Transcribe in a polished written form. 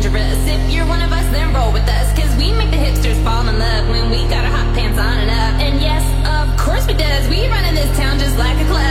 dangerous. If you're one of us, then roll with us, cause we make the hipsters fall in love when we got our hot pants on and up. And yes, of course we does, we run in this town just like a club.